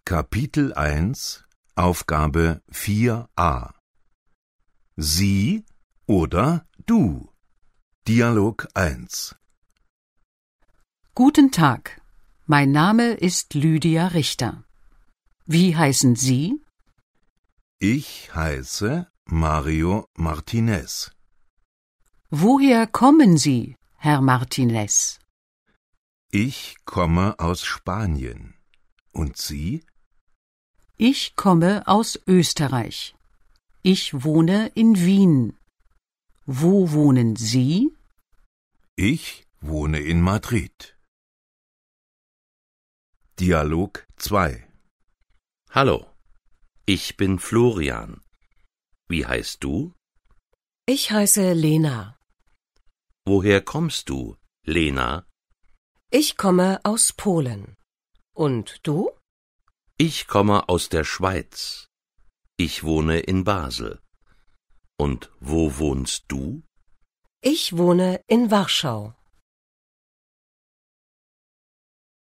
Kapitel 1, Aufgabe 4a. Sie oder du? Dialog 1. Guten Tag, mein Name ist Lydia Richter. Wie heißen Sie? Ich heiße Mario Martinez. Woher kommen Sie, Herr Martinez? Ich komme aus Spanien. Und Sie? Ich komme aus Österreich. Ich wohne in Wien. Wo wohnen Sie? Ich wohne in Madrid. Dialog 2. Hallo, ich bin Florian. Wie heißt du? Ich heiße Lena. Woher kommst du, Lena? Ich komme aus Polen. Und du? Ich komme aus der Schweiz. Ich wohne in Basel. Und wo wohnst du? Ich wohne in Warschau.